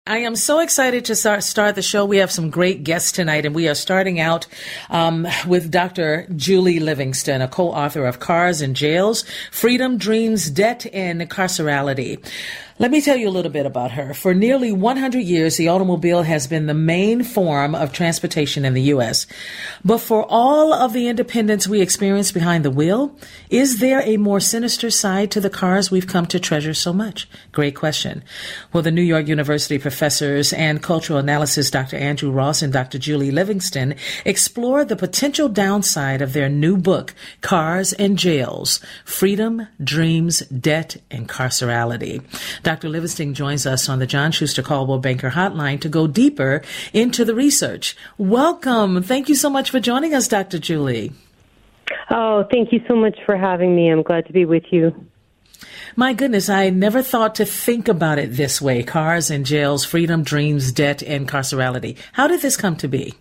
I am so excited to start the show. We have some great guests tonight, and we are starting out with Dr. Julie Livingston, a co-author of Cars and Jails, Freedom, Dreams, Debt, and Carcerality. Let me tell you a little bit about her. For nearly 100 years, the automobile has been the main form of transportation in the U.S. But for all of the independence we experience behind the wheel, is there a more sinister side to the cars we've come to treasure so much? Great question. Well, the New York University professors and cultural analysis Dr. Andrew Ross and Dr. Julie Livingston explore the potential downside of their new book, Cars and Jails, Freedom, Dreams, Debt, and Carcerality. Dr. Livingston joins us on the John Schuster Coldwell Banker Hotline to go deeper into the research. Welcome. Thank you so much for joining us, Dr. Julie. Oh, thank you so much for having me. I'm glad to be with you. My goodness, I never thought to think about it this way. Cars and Jails, Freedom, Dreams, Debt, and Carcerality. How did this come to be?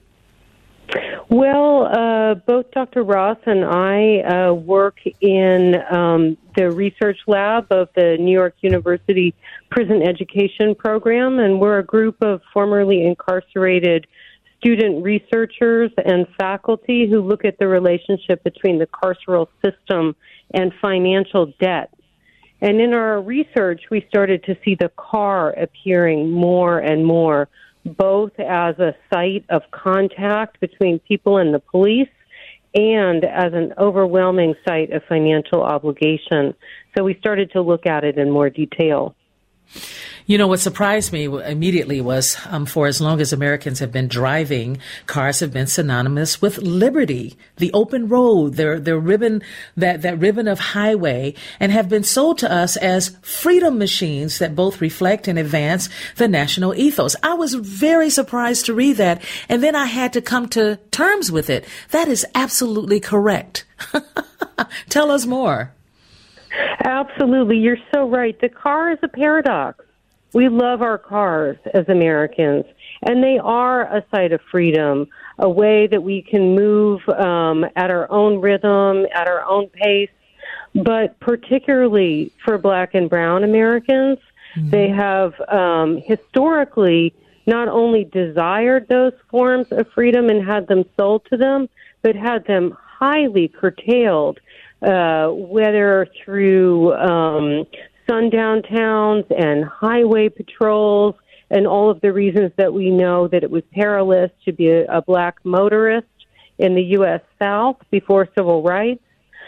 Well, both Dr. Ross and I work in the research lab of the New York University Prison Education Program, and we're a group of formerly incarcerated student researchers and faculty who look at the relationship between the carceral system and financial debt. And in our research, we started to see the car appearing more and more, both as a site of contact between people and the police and as an overwhelming site of financial obligation. So we started to look at it in more detail. You know, what surprised me immediately was for as long as Americans have been driving, cars have been synonymous with liberty, the open road, their ribbon, that ribbon of highway, and have been sold to us as freedom machines that both reflect and advance the national ethos. I was very surprised to read that, and then I had to come to terms with it. That is absolutely correct. Tell us more. Absolutely. You're so right. The car is a paradox. We love our cars as Americans, and they are a site of freedom, a way that we can move at our own rhythm, at our own pace. But particularly for Black and brown Americans, they have historically not only desired those forms of freedom and had them sold to them, but had them highly curtailed, whether through sundown towns and highway patrols and all of the reasons that we know that it was perilous to be a Black motorist in the U.S. South before civil rights,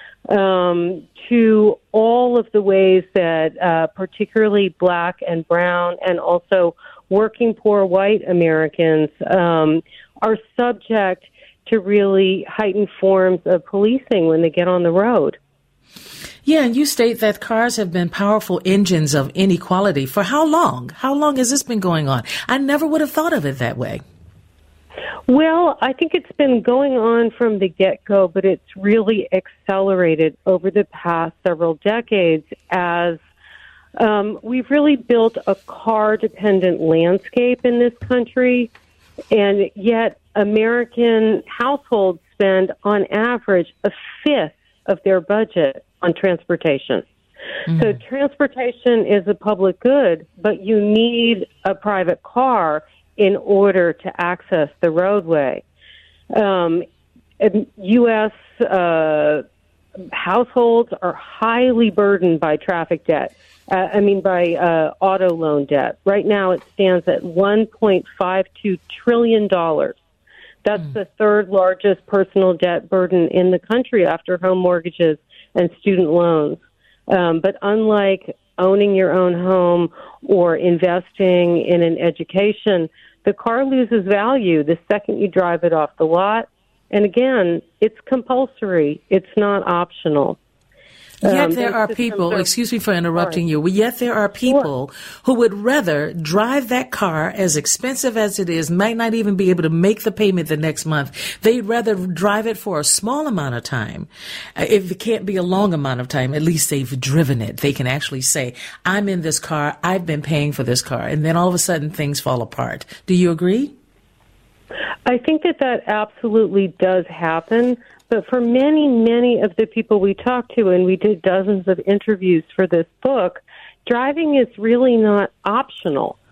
to all of the ways that particularly Black and brown and also working poor white Americans are subject to really heightened forms of policing when they get on the road. Yeah, and you state that cars have been powerful engines of inequality. For how long? How long has this been going on? I never would have thought of it that way. Well, I think it's been going on from the get-go, but it's really accelerated over the past several decades as we've really built a car-dependent landscape in this country, and yet American households spend, on average, a fifth of their budget on transportation. So transportation is a public good, but you need a private car in order to access the roadway. U.S. households are highly burdened by traffic debt. By auto loan debt. Right now it stands at $1.52 trillion. That's the third largest personal debt burden in the country after home mortgages and student loans. But unlike owning your own home or investing in an education, the car loses value the second you drive it off the lot. And again, it's compulsory. It's not optional. Yet there are people, excuse me for interrupting you, yet there are people who would rather drive that car, as expensive as it is, might not even be able to make the payment the next month. They'd rather drive it for a small amount of time. If it can't be a long amount of time, at least they've driven it. They can actually say, I'm in this car, I've been paying for this car, and then all of a sudden things fall apart. Do you agree? I think that absolutely does happen. But for many, many of the people we talked to, and we did dozens of interviews for this book, driving is really not optional.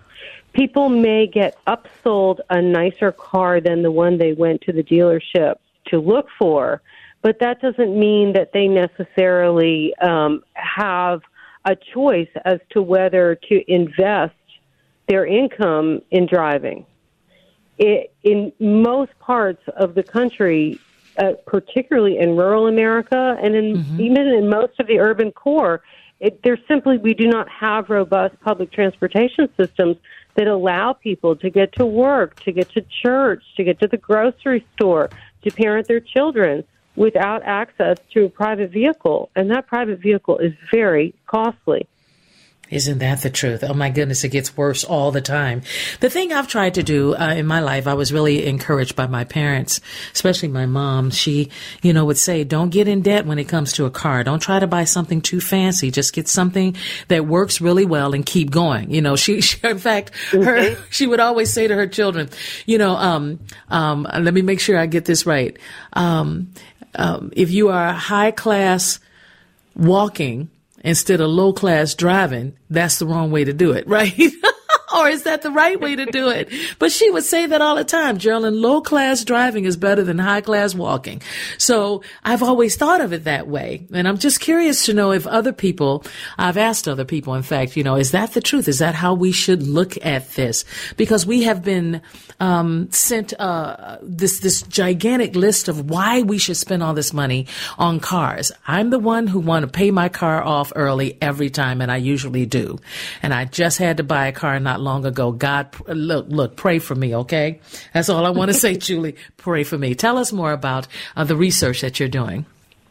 people may get upsold a nicer car than the one they went to the dealership to look for, but that doesn't mean that they necessarily have a choice as to whether to invest their income in driving. In most parts of the country, particularly in rural America and even in most of the urban core, we do not have robust public transportation systems that allow people to get to work, to get to church, to get to the grocery store, to parent their children without access to a private vehicle. And that private vehicle is very costly. Isn't that the truth? Oh, my goodness, it gets worse all the time. The thing I've tried to do in my life, I was really encouraged by my parents, especially my mom. She, would say, don't get in debt when it comes to a car. Don't try to buy something too fancy. Just get something that works really well and keep going. She in fact, she would always say to her children, let me make sure I get this right. If you are high class walking instead of low class driving, that's the wrong way to do it, right? Or is that the right way to do it? But she would say that all the time, Geraldine, low class driving is better than high class walking. So I've always thought of it that way. And I'm just curious to know if I've asked other people, in fact, is that the truth? Is that how we should look at this? Because we have been sent this gigantic list of why we should spend all this money on cars. I'm the one who want to pay my car off early every time, and I usually do. And I just had to buy a car not long ago. God, look, pray for me, okay? That's all I want to say, Julie. Pray for me. Tell us more about the research that you're doing.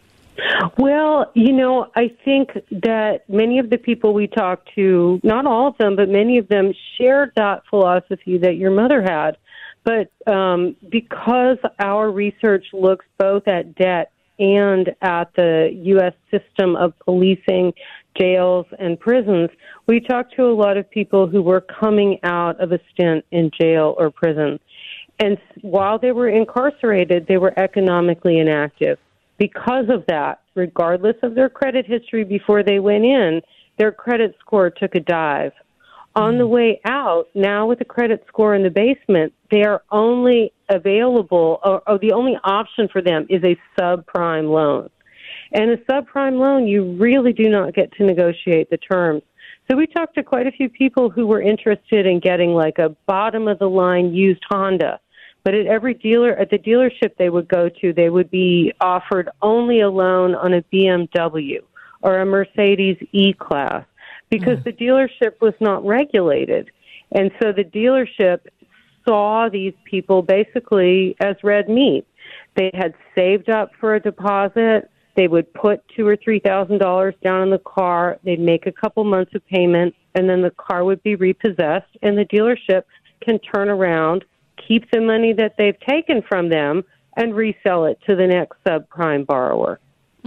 Well, I think that many of the people we talked to, not all of them, but many of them shared that philosophy that your mother had. But because our research looks both at debt and at the U.S. system of policing, jails, and prisons, we talked to a lot of people who were coming out of a stint in jail or prison. And while they were incarcerated, they were economically inactive. Because of that, regardless of their credit history before they went in, their credit score took a dive. On the way out, now with a credit score in the basement, they are only available, or the only option for them is a subprime loan. And a subprime loan, you really do not get to negotiate the terms. So we talked to quite a few people who were interested in getting like a bottom-of-the-line used Honda. But at the dealership they would go to, they would be offered only a loan on a BMW or a Mercedes E-Class because the dealership was not regulated. And so the dealership saw these people basically as red meat. They had saved up for a deposit. They would put $2,000 or $3,000 down in the car. They'd make a couple months of payment, and then the car would be repossessed, and the dealership can turn around, keep the money that they've taken from them, and resell it to the next subprime borrower.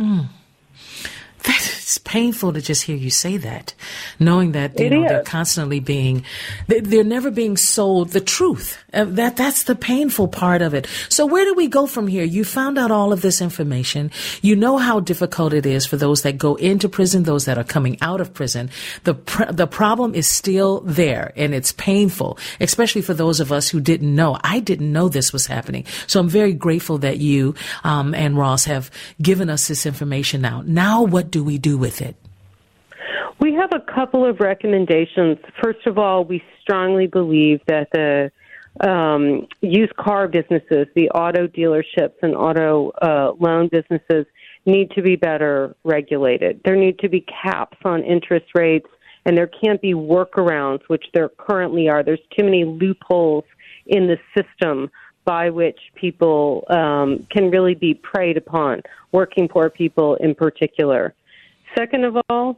It's painful to just hear you say that, knowing that they're constantly they're never being sold the truth. That's the painful part of it. So where do we go from here? You found out all of this information. You know how difficult it is for those that go into prison, those that are coming out of prison. The problem is still there, and it's painful, especially for those of us who didn't know. I didn't know this was happening. So I'm very grateful that you and Ross have given us this information now. Now what do we do with it? We have a couple of recommendations. First of all, we strongly believe that the used car businesses, the auto dealerships and auto loan businesses need to be better regulated. There need to be caps on interest rates, and there can't be workarounds, which there currently are. There's too many loopholes in the system by which people can really be preyed upon, working poor people in particular. Second of all,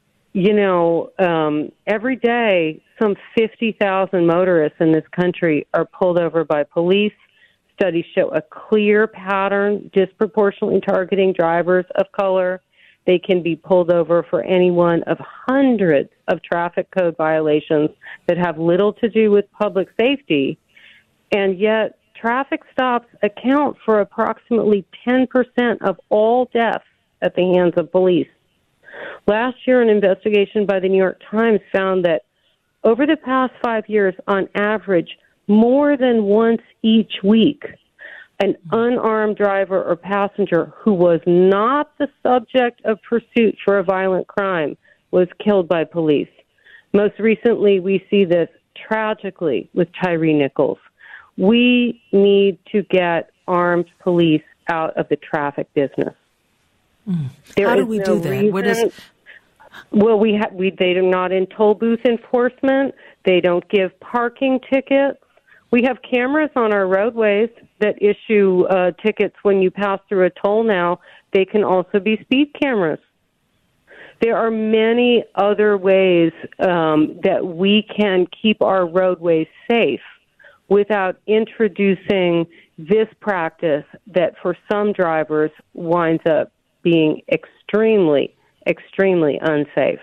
every day some 50,000 motorists in this country are pulled over by police. Studies show a clear pattern disproportionately targeting drivers of color. They can be pulled over for any one of hundreds of traffic code violations that have little to do with public safety. And yet traffic stops account for approximately 10% of all deaths at the hands of police. Last year, an investigation by the New York Times found that over the past 5 years, on average, more than once each week, an unarmed driver or passenger who was not the subject of pursuit for a violent crime was killed by police. Most recently, we see this tragically with Tyree Nichols. We need to get armed police out of the traffic business. How do we do that? Well, they are not in toll booth enforcement. They don't give parking tickets. We have cameras on our roadways that issue tickets when you pass through a toll now. They can also be speed cameras. There are many other ways that we can keep our roadways safe without introducing this practice that for some drivers winds up being extremely, extremely unsafe.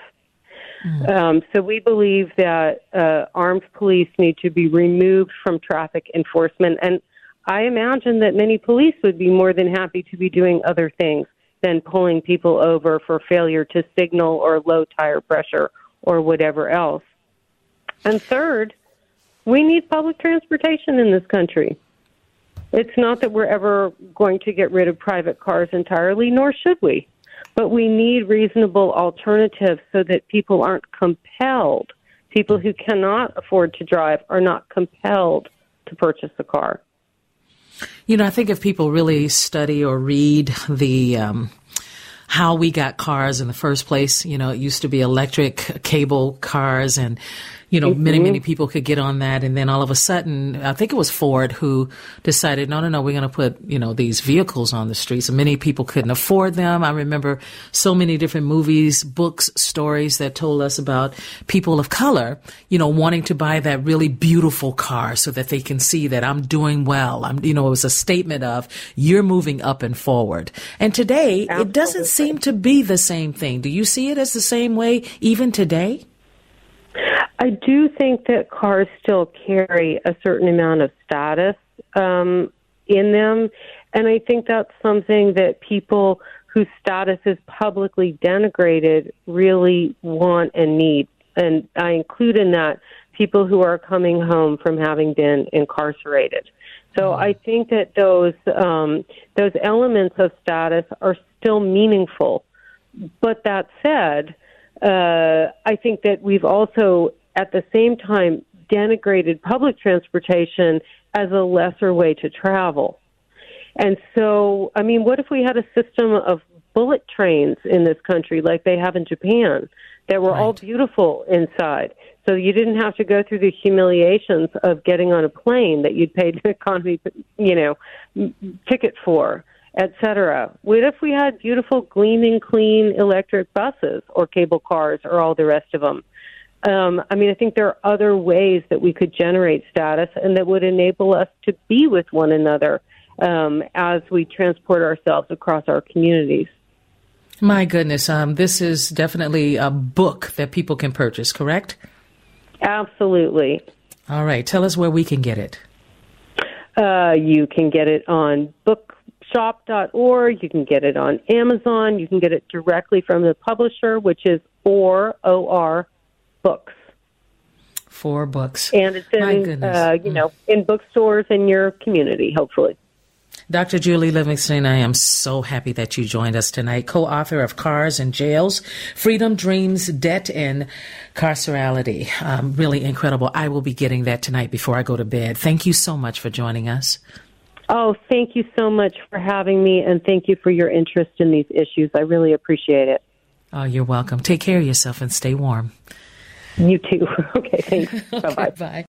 So we believe that armed police need to be removed from traffic enforcement. And I imagine that many police would be more than happy to be doing other things than pulling people over for failure to signal or low tire pressure or whatever else. And third, we need public transportation in this country. It's not that we're ever going to get rid of private cars entirely, nor should we. But we need reasonable alternatives so that people aren't compelled. People who cannot afford to drive are not compelled to purchase a car. You know, I think if people really study or read the how we got cars in the first place, you know, it used to be electric cable cars and, you know, many people could get on that. And then all of a sudden, I think it was Ford who decided, no, we're going to put, you know, these vehicles on the streets. And many people couldn't afford them. I remember so many different movies, books, stories that told us about people of color, you know, wanting to buy that really beautiful car so that they can see that I'm doing well. You know, it was a statement of you're moving up and forward. And today, It doesn't seem to be the same thing. Do you see it as the same way even today? I do think that cars still carry a certain amount of status in them, and I think that's something that people whose status is publicly denigrated really want and need. And I include in that people who are coming home from having been incarcerated. So I think that those elements of status are still meaningful. But that said, I think that we've also, at the same time, denigrated public transportation as a lesser way to travel. And so, I mean, what if we had a system of bullet trains in this country like they have in Japan that were all beautiful inside? So you didn't have to go through the humiliations of getting on a plane that you'd paid an economy, you know, ticket for, et cetera. What if we had beautiful, gleaming, clean electric buses or cable cars or all the rest of them? I mean, I think there are other ways that we could generate status and that would enable us to be with one another as we transport ourselves across our communities. My goodness, this is definitely a book that people can purchase, correct? Absolutely. All right. Tell us where we can get it. You can get it on bookshop.org. You can get it on Amazon. You can get it directly from the publisher, which is OR Books. 4 books. And it's in, you know, in bookstores in your community, hopefully. Dr. Julie Livingston, I am so happy that you joined us tonight. Co-author of Cars and Jails, Freedom, Dreams, Debt, and Carcerality. Really incredible. I will be getting that tonight before I go to bed. Thank you so much for joining us. Oh, thank you so much for having me, and thank you for your interest in these issues. I really appreciate it. Oh, you're welcome. Take care of yourself and stay warm. You too. Okay, thanks. Bye-bye. Bye.